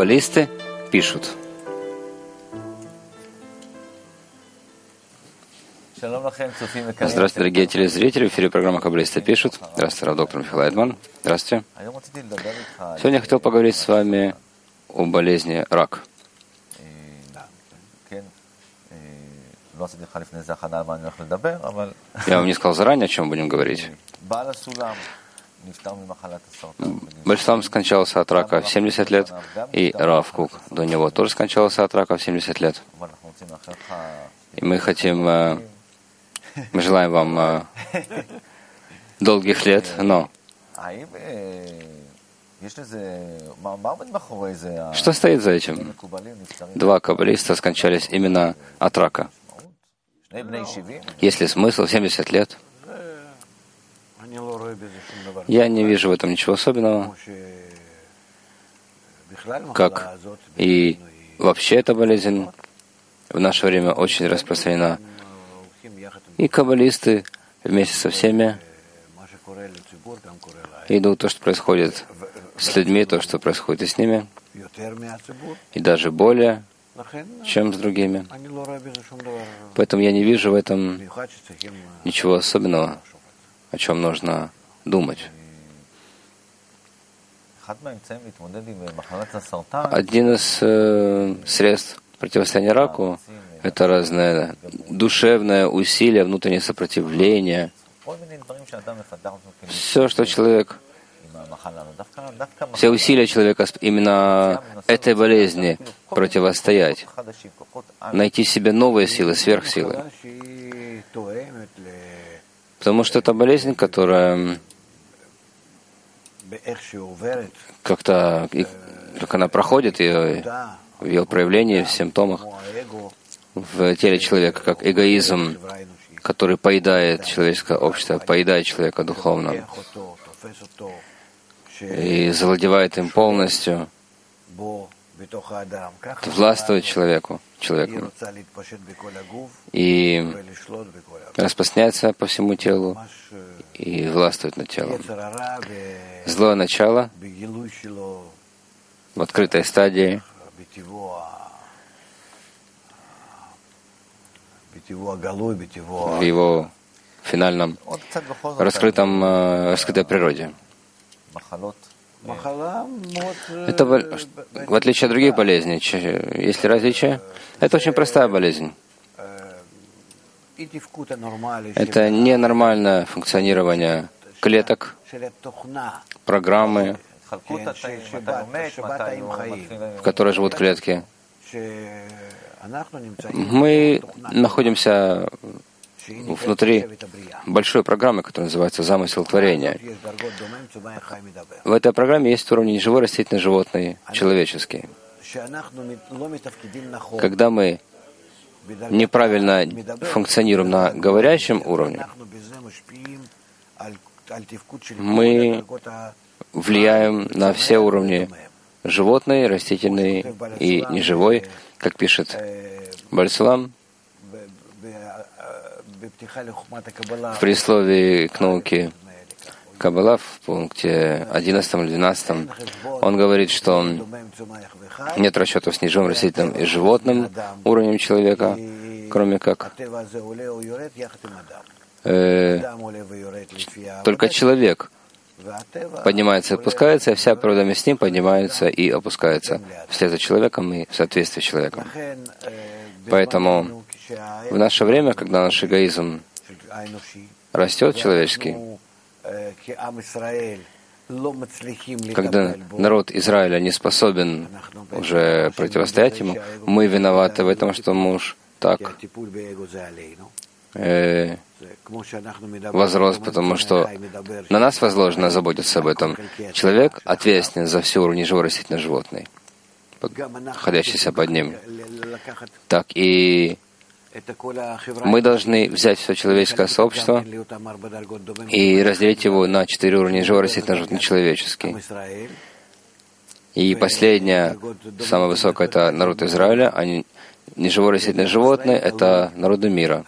каббалисты пишут. Здравствуйте, дорогие телезрители. В эфире программа «Каббалисты пишут». Здравствуйте, рав доктор Михаил Айдман. Здравствуйте. Сегодня я хотел поговорить с вами о болезни рак. Я вам не сказал заранее, о чем будем говорить. Бальсам скончался от рака в 70 лет, и Рав Кук до него тоже скончался от рака в 70 лет. И мы желаем вам долгих лет, но что стоит за этим? Два каббалиста скончались именно от рака. Есть ли смысл 70 лет? Я не вижу в этом ничего особенного. Как и вообще эта болезнь в наше время очень распространена. И каббалисты вместе со всеми идут то, что происходит с людьми, то, что происходит и с ними, и даже более, чем с другими. Поэтому я не вижу в этом ничего особенного, о чем нужно думать. Один из средств противостояния раку — это разное душевное усилие, внутреннее сопротивление. Все, что человек, все усилия человека именно этой болезни противостоять, найти в себе новые силы, сверхсилы. Потому что это болезнь, которая как-то, как она проходит, в ее проявлении, в симптомах, в теле человека, как эгоизм, который поедает человеческое общество, поедает человека духовно и завладевает им полностью, властвует человеку и распространяется по всему телу и властвует над телом. Злое начало в открытой стадии, в его финальном раскрытой природе. Это, в отличие от других болезней, есть ли различия? Это очень простая болезнь. Это ненормальное функционирование клеток, программы, в которой живут клетки. Мы находимся внутри большой программы, которая называется «Замысел творения». В этой программе есть уровни неживой, растительный, животный, человеческий. Когда мы неправильно функционируем на говорящем уровне, мы влияем на все уровни животный, растительный и неживой, как пишет Бальсулам в предисловии к науке Каббала в пункте 11 или 12. Он говорит, что нет расчетов с неживым, растительным и животным уровнем человека, кроме как только человек поднимается и опускается, и вся природа с ним поднимается и опускается вслед за человеком и в соответствии с человеком. Поэтому в наше время, когда наш эгоизм растет человеческий, когда народ Израиля не способен уже противостоять ему, мы виноваты в этом, что муж так возрос, потому что на нас возложено заботиться об этом. Человек ответственен за все уровни живой, растительный, животный, находящийся под ним. Так и мы должны взять все человеческое сообщество и разделить его на 4 уровня: живой, растительный, животный, человеческий. И последняя, самая высокая, это народ Израиля. Они неживое растительное животное — это народы мира.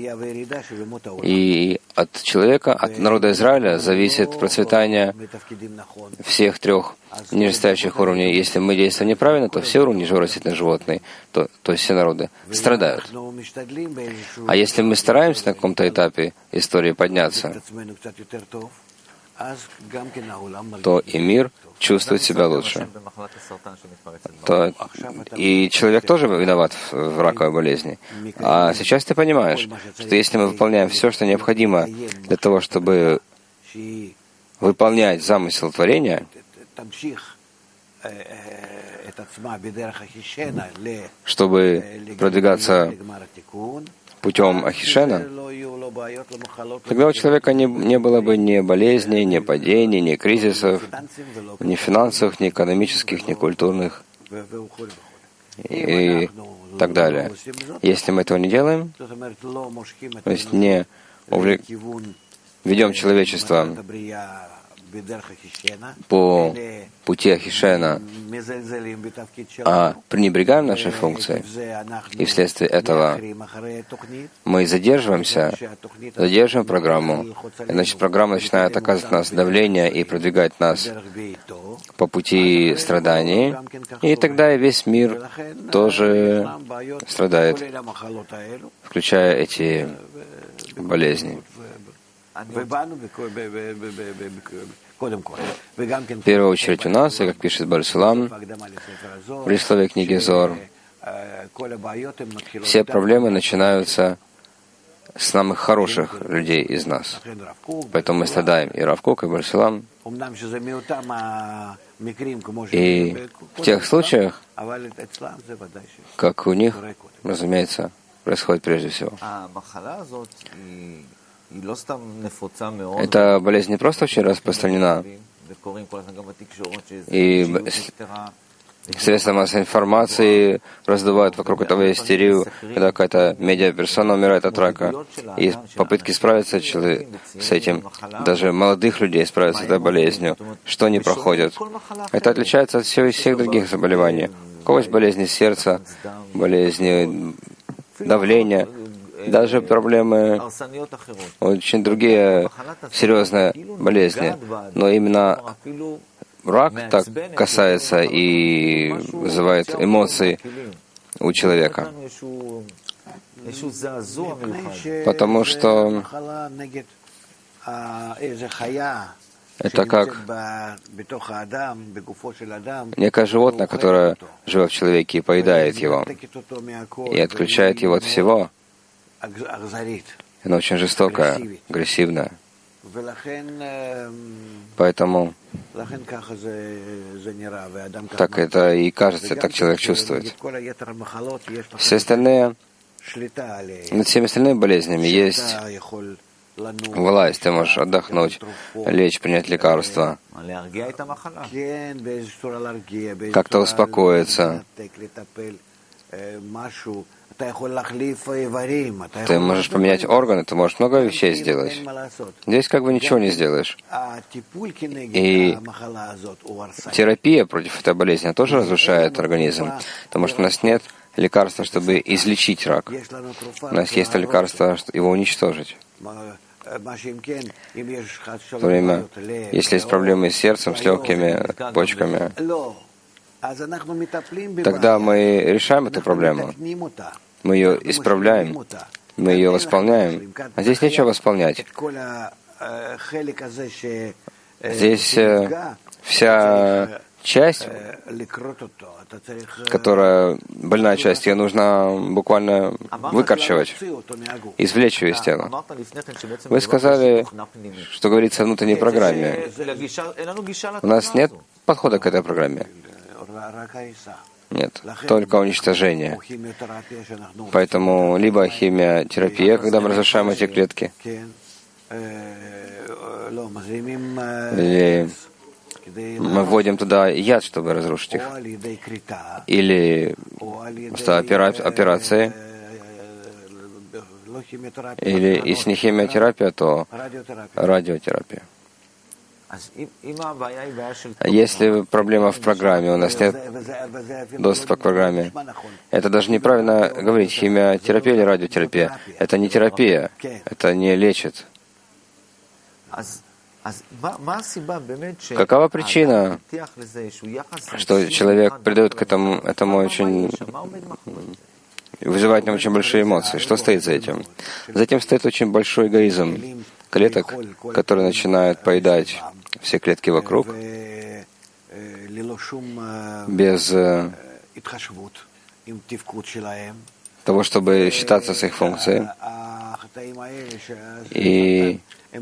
И от человека, от народа Израиля зависит процветание всех трех нижестоящих уровней. Если мы действуем неправильно, то все уровни неживого растительного животного, то есть все народы, страдают. А если мы стараемся на каком-то этапе истории подняться, то и мир чувствует себя лучше. И человек тоже виноват в раковой болезни. А сейчас ты понимаешь, что если мы выполняем все, что необходимо для того, чтобы выполнять замысел творения, чтобы продвигаться путем Ахишена, тогда у человека не было бы ни болезней, ни падений, ни кризисов, ни финансовых, ни экономических, ни культурных и так далее. Если мы этого не делаем, то есть не ведем человечество по пути Ахишена, а пренебрегаем нашей функцией, и вследствие этого мы задерживаем программу, иначе программа начинает оказывать на нас давление и продвигать нас по пути страданий, и тогда и весь мир тоже страдает, включая эти болезни. В первую очередь у нас, и как пишет Бар-Сулам в предисловии книги Зор, все проблемы начинаются с самых хороших людей из нас. Поэтому мы страдаем. И Рав Кук, и Бар-Сулам. И в тех случаях, как у них, разумеется, происходит прежде всего. Эта болезнь не просто очень распространена, и средства массовой информации раздувают вокруг этого истерию, когда какая-то медиаперсона умирает от рака, и попытки справиться с этим, даже молодых людей справиться с этой болезнью, что они проходят. Это отличается от всех других заболеваний. У кого есть болезни сердца, болезни давления, даже проблемы, очень другие серьезные болезни. Но именно рак так касается и вызывает эмоции у человека. Потому что это как некое животное, которое живет в человеке и поедает его, и отключает его от всего. Она очень жестокая, агрессивная. Поэтому так это и кажется, так человек чувствует. Все остальные, над всеми остальными болезнями есть власть. Ты можешь отдохнуть, лечь, принять лекарства, как-то успокоиться. Ты можешь поменять органы, ты можешь много вещей сделать. Здесь как бы ничего не сделаешь. И терапия против этой болезни тоже разрушает организм, потому что у нас нет лекарства, чтобы излечить рак. У нас есть лекарство, чтобы его уничтожить. В то время, если есть проблемы с сердцем, с легкими, почками, тогда мы решаем эту проблему. Мы ее исправляем, мы ее восполняем. А здесь нечего восполнять. Здесь вся часть, которая больная часть, ее нужно буквально выкорчевать, извлечь ее из тела. Вы сказали, что говорится о внутренней программе. У нас нет подхода к этой программе. Нет, только уничтожение. Поэтому либо химиотерапия, когда мы разрушаем эти клетки, или мы вводим туда яд, чтобы разрушить их, или операции, или если не химиотерапия, то радиотерапия. Если проблема в программе, у нас нет доступа к программе, это даже неправильно говорить, химиотерапия или радиотерапия. Это не терапия, это не лечит. Какова причина, что человек придает к этому очень... вызывает в нем очень большие эмоции? Что стоит за этим? За этим стоит очень большой эгоизм клеток, которые начинают поедать все клетки вокруг без того, чтобы считаться с их функцией. И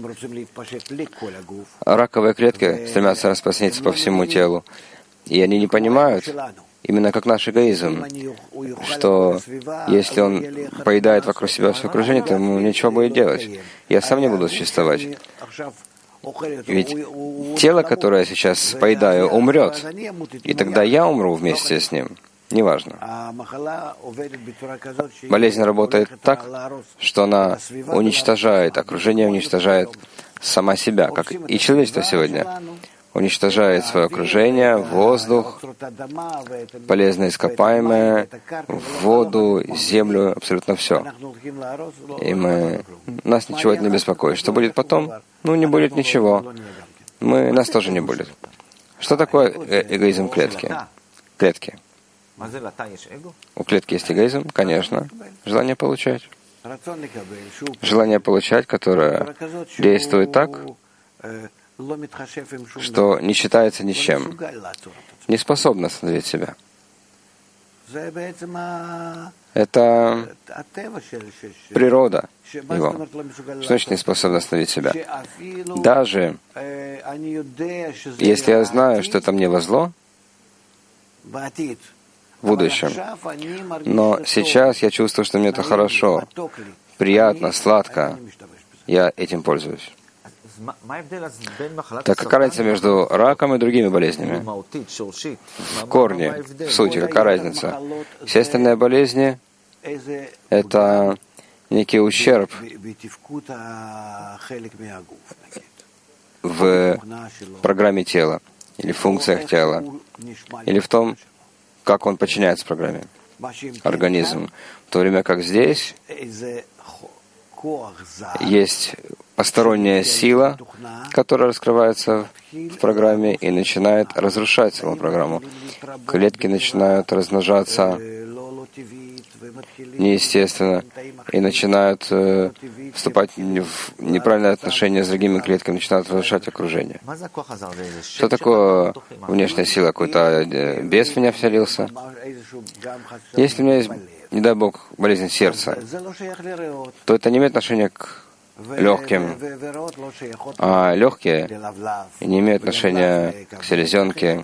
раковые клетки стремятся распространиться по всему телу. И они не понимают, именно как наш эгоизм, что если он поедает вокруг себя все окружение, то ему ничего будет делать. Я сам не буду существовать. Ведь тело, которое я сейчас поедаю, умрет. И тогда я умру вместе с ним. Неважно. Болезнь работает так, что она уничтожает окружение, уничтожает сама себя, как и человечество сегодня. Уничтожает свое окружение, воздух, полезные ископаемые, воду, землю, абсолютно все. И нас ничего это не беспокоит. Что будет потом? Не будет ничего. Нас тоже не будет. Что такое эгоизм клетки? Клетки. У клетки есть эгоизм, конечно. Желание получать. Желание получать, которое действует так, что не считается ни с чем, не способна остановить себя. Это природа его, что значит не способна остановить себя. Даже если я знаю, что это мне во зло в будущем, но сейчас я чувствую, что мне это хорошо, приятно, сладко, я этим пользуюсь. Так какая разница между раком и другими болезнями? В корне, в сути, какая разница? Все остальные болезни — это некий ущерб в программе тела, или в функциях тела, или в том, как он подчиняется программе, организм. В то время как здесь есть посторонняя сила, которая раскрывается в программе и начинает разрушать саму программу. Клетки начинают размножаться неестественно и начинают вступать в неправильные отношения с другими клетками, начинают разрушать окружение. Что такое внешняя сила? Какой-то бес в меня вселился? Если у меня есть, не дай Бог, болезнь сердца, то это не имеет отношения к легким, а легкие не имеют отношения к селезенке.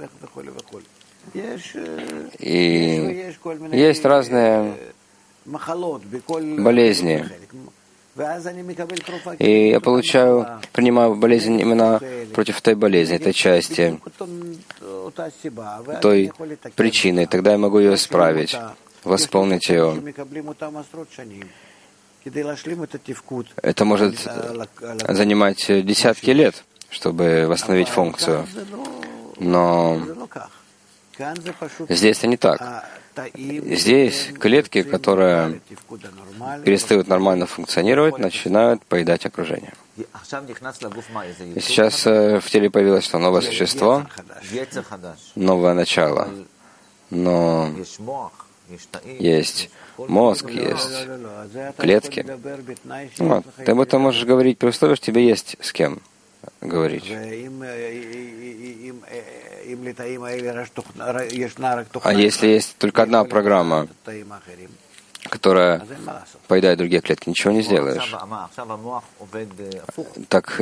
И есть разные болезни. И я принимаю болезнь именно против той болезни, этой части, той причины. Тогда я могу ее исправить, восполнить ее. Это может занимать десятки лет, чтобы восстановить функцию. Но здесь это не так. Здесь клетки, которые перестают нормально функционировать, начинают поедать окружение. И сейчас в теле появилось что? Новое существо, новое начало. Но есть мозг, есть клетки. Вот. Ты об этом можешь говорить при условии, что тебе есть с кем говорить. А если есть только одна программа, которая поедает другие клетки, ничего не сделаешь. Так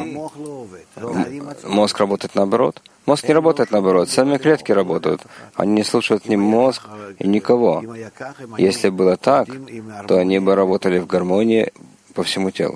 мозг работает наоборот? Мозг не работает наоборот, сами клетки работают. Они не слушают ни мозг и никого. Если было так, то они бы работали в гармонии по всему телу.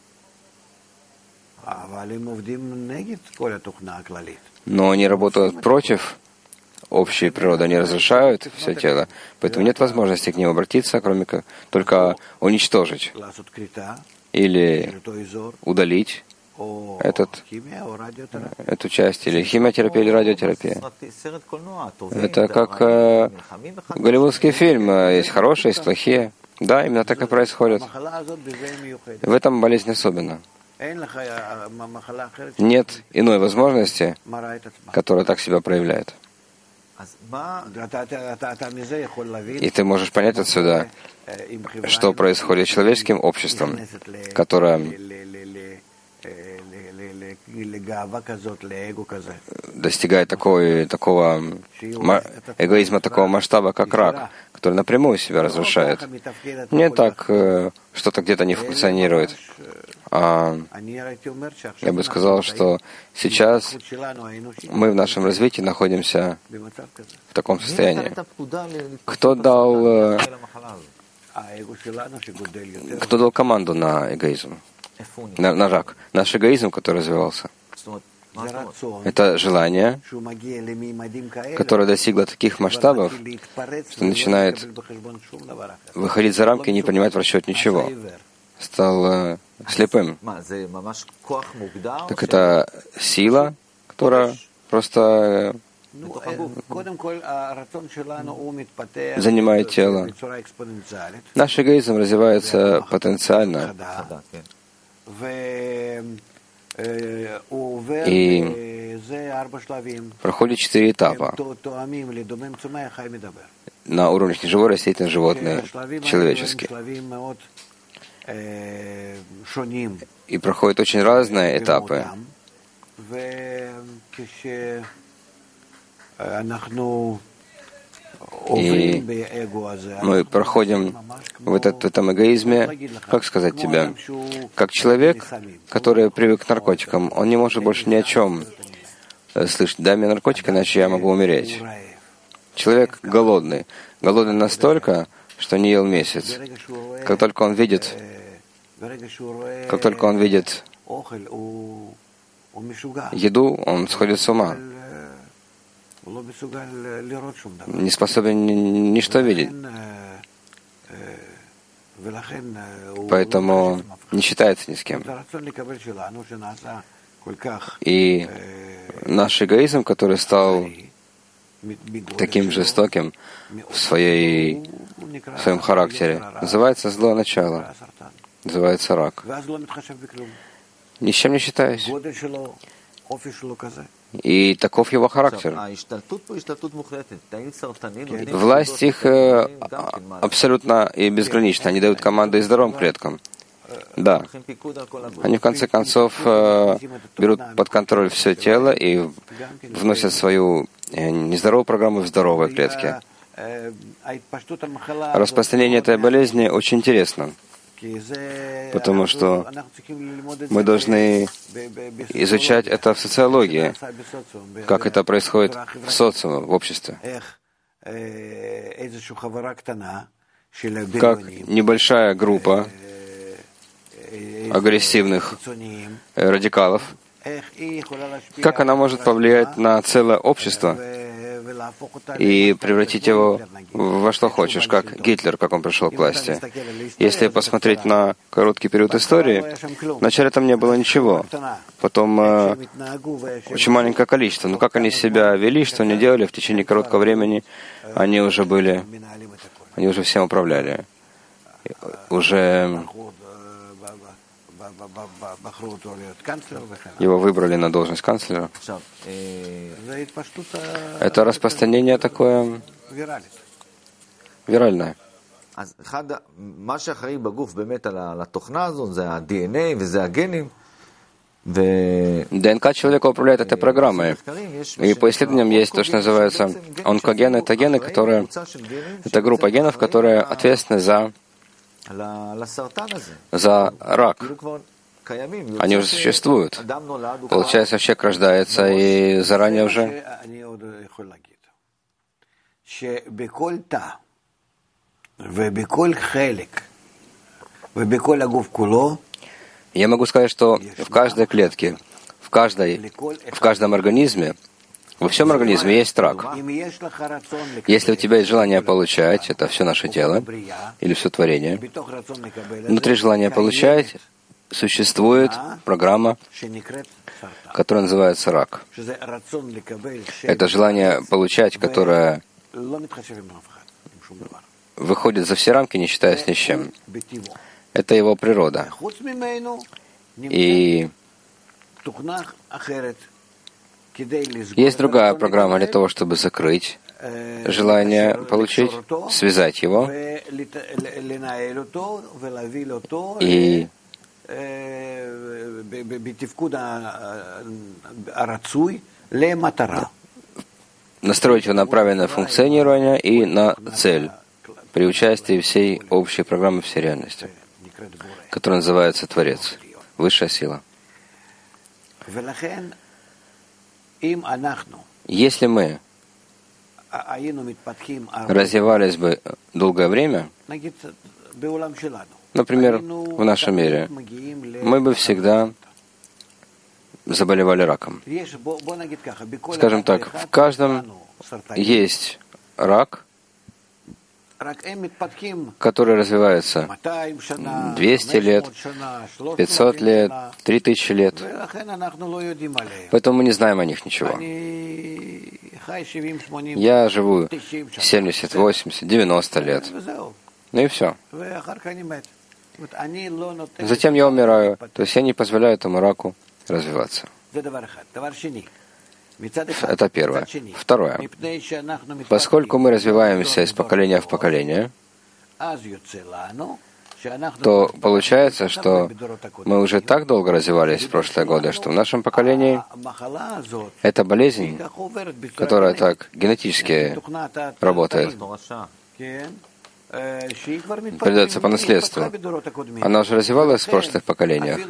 Но они работают против общей природы, они разрушают все тело, поэтому нет возможности к ним обратиться, кроме как только уничтожить или удалить эту часть, или химиотерапия, или радиотерапия. Это как голливудский фильм. Есть хорошие, есть плохие. Да, именно так и происходит. В этом болезнь особенно. Нет иной возможности, которая так себя проявляет. И ты можешь понять отсюда, что происходит с человеческим обществом, которое достигает такого эгоизма, такого масштаба, как рак, который напрямую себя разрушает. Не так, что-то где-то не функционирует. Я бы сказал, что сейчас мы в нашем развитии находимся в таком состоянии. Кто дал команду на эгоизм, на рак? Наш эгоизм, который развивался. Это желание, которое достигло таких масштабов, что начинает выходить за рамки и не принимать в расчет ничего. Стал слепым. Так это сила, которая просто занимает тело. Наш эгоизм развивается потенциально. И проходит 4 этапа на уровне живой, растительный, животный, человеческий. И проходят очень разные этапы. И мы проходим в этом эгоизме, как сказать тебе, как человек, который привык к наркотикам, он не может больше ни о чем слышать. Дай мне наркотик, иначе я могу умереть. Человек голодный. Голодный настолько, что не ел месяц. Как только он видит еду, он сходит с ума. Не способен ничто видеть. Поэтому не считается ни с кем. И наш эгоизм, который стал таким жестоким в своем характере, называется злое начало, называется рак. Ни с чем не считаюсь. И таков его характер. Власть их абсолютно и безгранична. Они дают команды и здоровым клеткам. Да. Они в конце концов берут под контроль все тело и вносят свою нездоровую программу в здоровые клетки. Распространение этой болезни очень интересно. Потому что мы должны изучать это в социологии, как это происходит в социуме, в обществе. Как небольшая группа агрессивных радикалов, как она может повлиять на целое общество и превратить его во что хочешь, как Гитлер, как он пришел к власти. Если посмотреть на короткий период истории, вначале там не было ничего, потом очень маленькое количество. Но как они себя вели, что они делали, в течение короткого времени они уже всем управляли. Уже его выбрали на должность канцлера. Это распространение такое виральное. ДНК человека управляет этой программой. И по исследованиям есть то, что называется онкогены. Это гены, это группа генов, которые ответственны за рак. Они уже существуют. Получается, человек рождается и заранее уже я могу сказать, что в каждой клетке, в каждом организме, во всем организме есть рак. Если у тебя есть желание получать, это все наше тело, или все творение, внутри желания получать, существует программа, которая называется рак. Это желание получать, которое выходит за все рамки, не считаясь ни с чем. Это его природа. И есть другая программа для того, чтобы закрыть желание получить, связать его и настроить его на правильное функционирование и на цель при участии всей общей программы, всей реальности, которая называется Творец, высшая сила. Если мы развивались бы долгое время, например, в нашем мире, мы бы всегда заболевали раком. Скажем так, в каждом есть рак, который развивается 200 лет, 500 лет, 3000 лет. Поэтому мы не знаем о них ничего. Я живу 70, 80, 90 лет. Ну и все. Затем я умираю. То есть я не позволяю этому раку развиваться. Это первое. Второе. Поскольку мы развиваемся из поколения в поколение, то получается, что мы уже так долго развивались в прошлые годы, что в нашем поколении эта болезнь, которая так генетически работает, передается по наследству. Она уже развивалась в прошлых поколениях.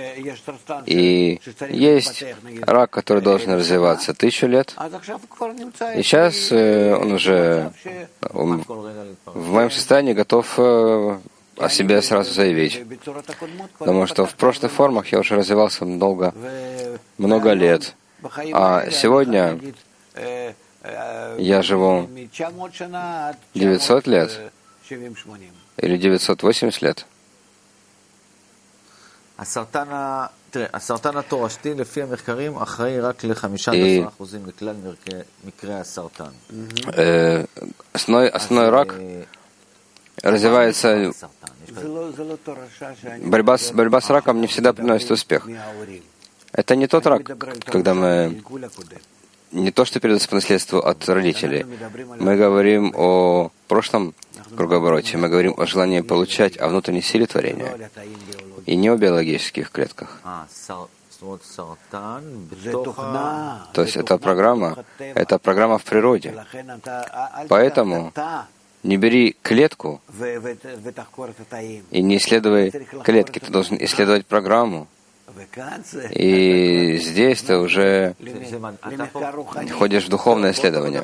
И есть рак, который должен развиваться 1000 лет. И сейчас он уже в моем состоянии готов о себе сразу заявить. Потому что в прошлых формах я уже развивался много лет. А сегодня я живу 900 лет или 980 лет. Основной рак развивается. Борьба с раком не всегда приносит успех. Это не тот рак, когда мы... Не то, что передается по наследству от родителей. Мы говорим о прошлом круговороте, мы говорим о желании получать, о внутренней силе творения, и не о биологических клетках. То есть это программа в природе. Поэтому не бери клетку и не исследуй клетки, ты должен исследовать программу. И здесь ты уже ходишь в духовное исследование.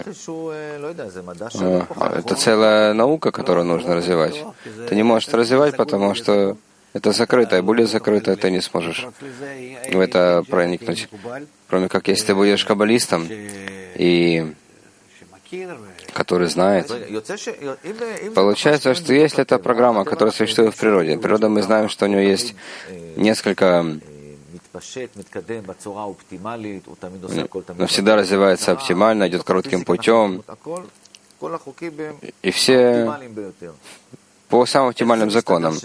Это целая наука, которую нужно развивать. Ты не можешь это развивать, потому что это закрытое, более закрытое, ты не сможешь в это проникнуть. Кроме как, если ты будешь каббалистом, и который знает. Получается, что если это программа, которая существует в природе, природа, мы знаем, что у нее есть несколько... Но всегда развивается оптимально, идет коротким путем. И все по самым оптимальным законам.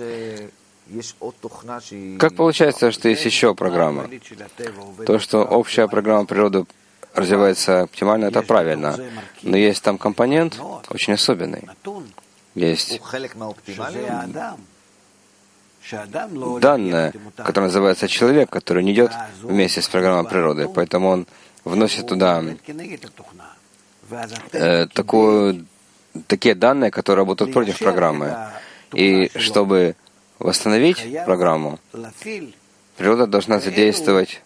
Как получается, что есть еще программа? То, что общая программа природы развивается оптимально, это правильно. Но есть там компонент очень особенный. Есть данное, которое называется человек, который не идет вместе с программой природы. Поэтому он вносит туда такие данные, которые работают против программы. И чтобы восстановить программу, природа должна задействовать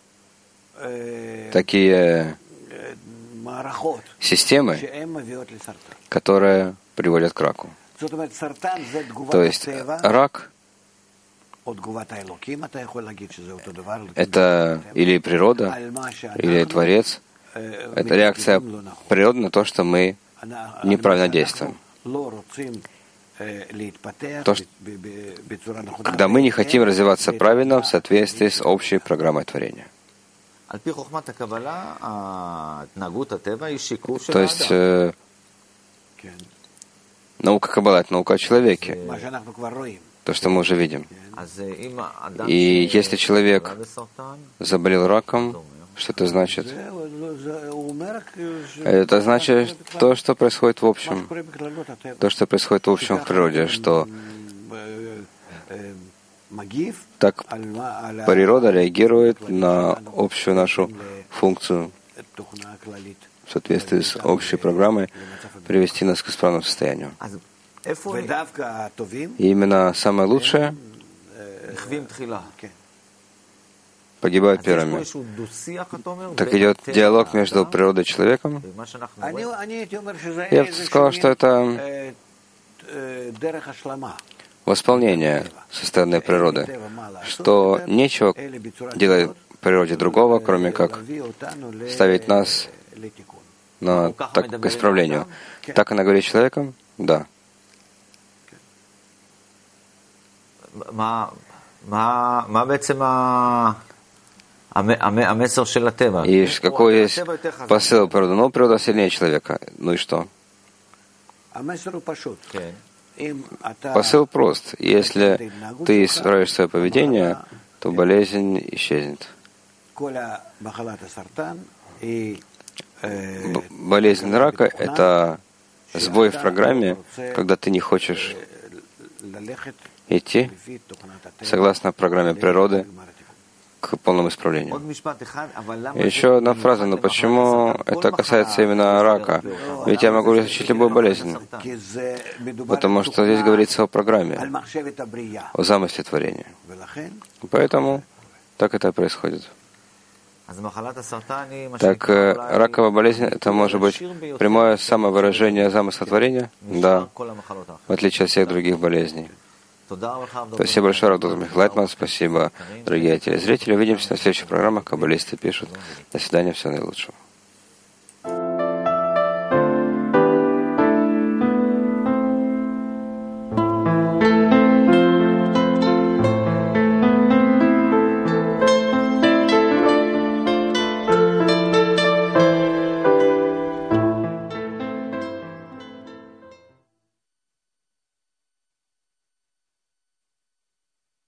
такие системы, которые приводят к раку. То есть рак — это или природа, или Творец. Это реакция природы на то, что мы неправильно действуем. когда мы не хотим развиваться правильно в соответствии с общей программой творения. То есть наука Каббала — это наука о человеке, то, что мы уже видим. И если человек заболел раком, что это значит? Это значит то, что происходит в общем. То, что происходит в общем в природе, что так природа реагирует на общую нашу функцию в соответствии с общей программой привести нас к исправному состоянию. И именно самое лучшее погибают первыми. Так идет диалог между природой и человеком. Я бы сказал, что это восполнение со стороны природы, что нечего делать природе другого, кроме как ставить нас к исправлению. Так она говорит человеком? Да. И какой есть посыл природы? Ну, природа сильнее человека. Ну и что? Посыл прост. Если ты исправишь свое поведение, то болезнь исчезнет. Болезнь рака — это сбой в программе, когда ты не хочешь идти согласно программе природы к полному исправлению. И еще одна фраза, но почему это касается именно рака? Ведь я могу лечить любую болезнь, потому что здесь говорится о программе, о замысле творения. Поэтому так это и происходит. Так, раковая болезнь — это может быть прямое самовыражение замысла творения? Да, в отличие от всех других болезней. Спасибо большое, Равдот Михлайтман. Спасибо, дорогие телезрители. Увидимся на следующих программах. Каббалисты пишут. До свидания, всего наилучшего.